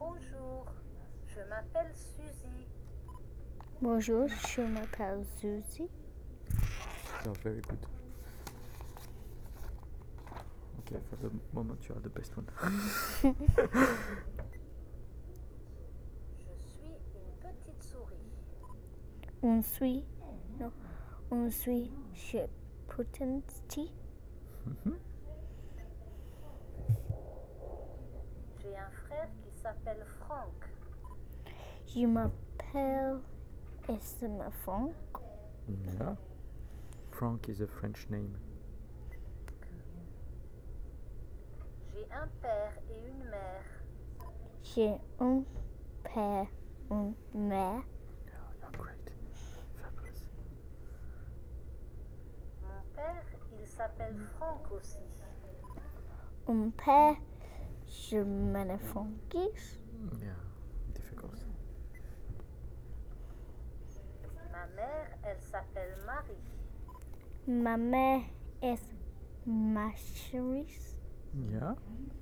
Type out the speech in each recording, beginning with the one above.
Bonjour, je m'appelle Suzy. Bonjour, je m'appelle Suzy. You're very good. Okay, for the moment you are the best one. Je suis une petite souris. On suis chez Potensti. J'ai un frère qui s'appelle Franck. Je m'appelle Esma Franck. Yeah. Frank is a French name. J'ai un père et une mère. J'ai un père, une mère. Yeah, you're great. Fabulous. Mon père, il s'appelle Franck aussi. Un père, je m'appelle Francis. Yeah, difficult. Ma mère, elle s'appelle Marie. Ma mère est Macheris. Yeah.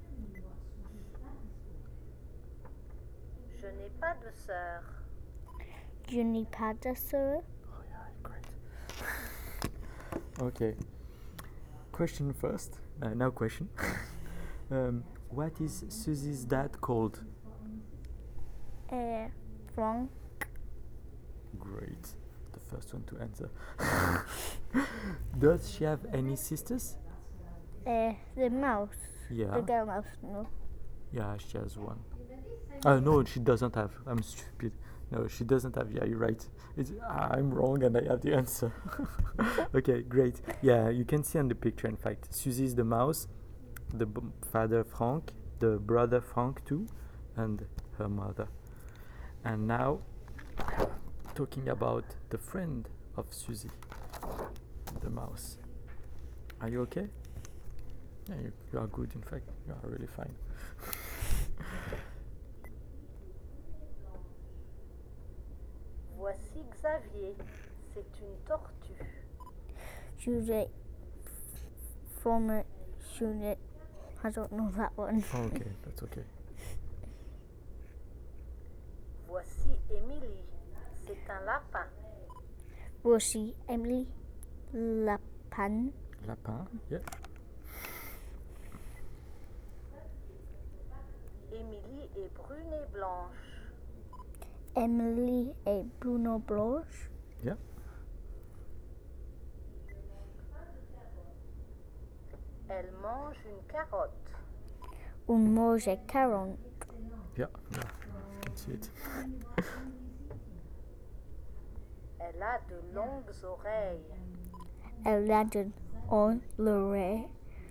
Je n'ai pas de sœur. Je n'ai pas de sœur. Oh yeah, great. Okay. Question first. Now question. What is Susie's dad called? Franck. Great. The first one to answer. Does she have any sisters? The mouse. Yeah. The girl mouse, no. Yeah, she has one. No, she doesn't have. I'm stupid. No, she doesn't have. Yeah, you're right. I'm wrong and I have the answer. Okay, great. Yeah, you can see on the picture, in fact. Susie is the mouse, the father Frank, the brother Frank too, and her mother. And now, talking about the friend of Susie, the mouse. Are you okay? Yeah, you are good, in fact. You are really fine. Voici Xavier. C'est une tortue. Shoot from it, shoot it. I don't know that one. Okay, that's okay. Voici Émilie. C'est un lapin. Voici Emily Lapin. Lapin, yeah. Émilie est brune et blanche. Emily et Bruno Blanche. Yeah. Elle mange une carotte. Un mange caron. Yeah, yeah, I can see it. Elle a de longues oreilles. Elle a on l'oreille.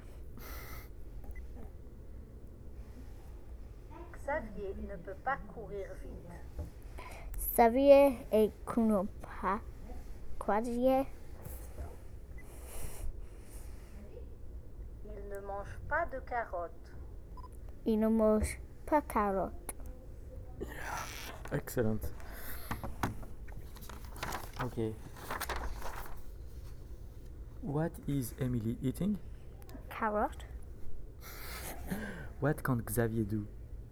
Xavier ne peut pas courir vite. Xavier et Kuno pas. Quadier. Il ne mange pas de carottes. Il ne mange pas carotte. Excellent. Okay. What is Emily eating? Carrot. What can Xavier do?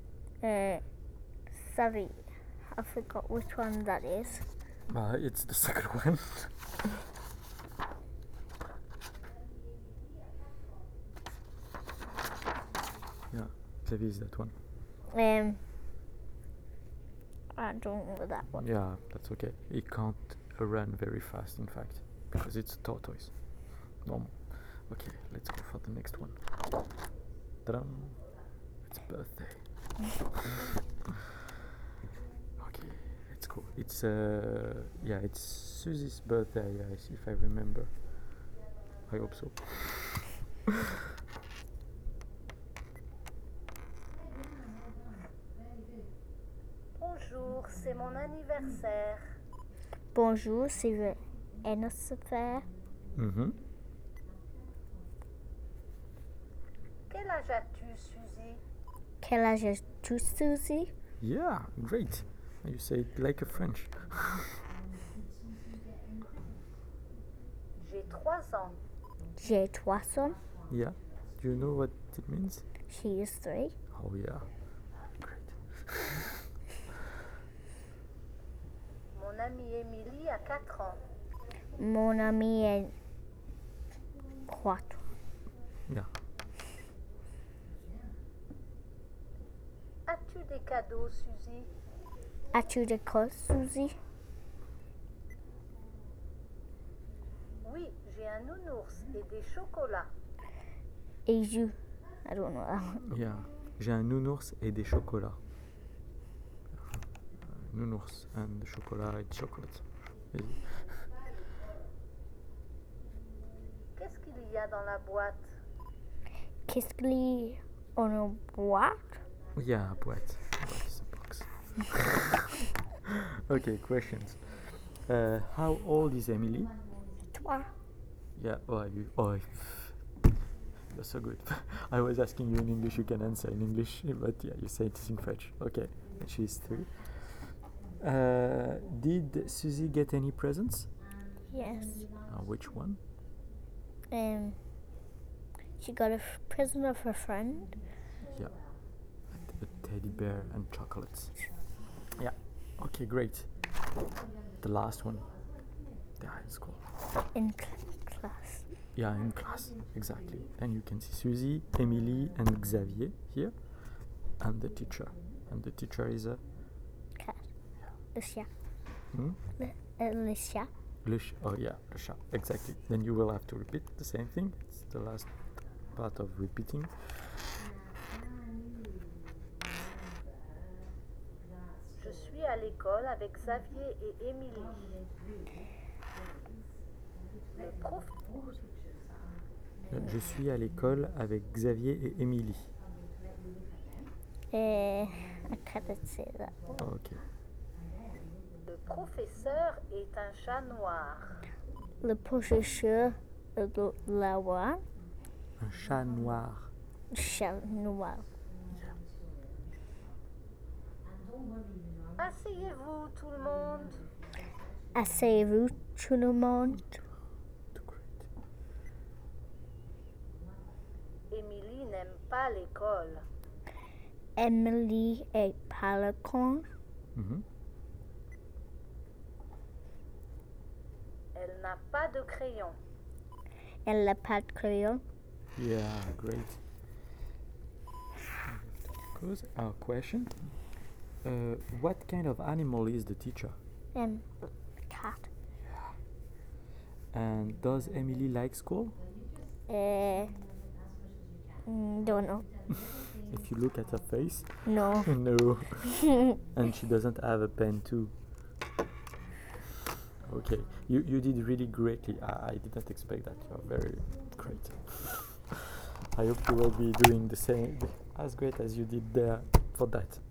Xavier. I forgot which one that is. It's the second one. Yeah, Xavier is that one. I don't know that one. Yeah, that's okay. He can't run very fast, in fact, because it's a tortoise. Normal. Okay, let's go for the next one. Ta-da! It's birthday. Okay, let's go. It's it's Susie's birthday. If I remember. I hope so. Bonjour, c'est mon anniversaire. Bonjour, c'est le anniversaire. Mm-hmm. Quel âge as-tu, Suzy? Quel âge as-tu, Suzy? Yeah, great. You say it like a French. J'ai 3 ans. J'ai 3 ans. Yeah. Do you know what it means? She is 3. Oh yeah. Great. amie Émilie a 4 ans. Mon ami est 4. Yeah. As-tu des cadeaux, Suzy? As-tu des choses, Suzy? Oui, j'ai un nounours et des chocolats. Et you? I don't know that one. Yeah. J'ai un nounours et des chocolats. Nounours and chocolat and chocolate. Qu'est-ce qu'il y a dans la boîte? Qu'est-ce qu'il y a en une boîte? Yeah, boîte. Boîte is a box. Okay, questions. How old is Emily? 3. Yeah. You're so good. I was asking you in English. You can answer in English, but yeah, you say it in French. Okay. She's 3. Did Suzy get any presents? Yes. Which one? She got a present of her friend. Yeah. A teddy bear and chocolates. Yeah. Okay, great. The last one. Yeah, it's cool. In class. Yeah, in class. Exactly. And you can see Suzy, Emily, and Xavier here. And the teacher. And the teacher is a... Cat. Lucia. Hmm? Lucia. Le chat. Exactly. Then you will have to repeat the same thing. It's the last part of repeating. Je suis à l'école avec Xavier et Émilie. Le prof... Je suis à l'école avec Xavier et Émilie. I can't say that. Ok. Le professeur est un chat noir. Le professeur est là-bas. Un chat noir. Chat noir. Asseyez-vous tout le monde. Asseyez-vous tout le monde. Émilie n'aime pas l'école. Emily est pas à l'école. Mhm. Elle n'a pas de crayon. Elle n'a pas de crayon. Yeah, great. Our question. What kind of animal is the teacher? Cat. And does Emily like school? Don't know. If you look at her face, No. no. And she doesn't have a pen too. Okay, you did really greatly. I didn't expect that. You're very great. I hope you will be doing the same as great as you did there for that.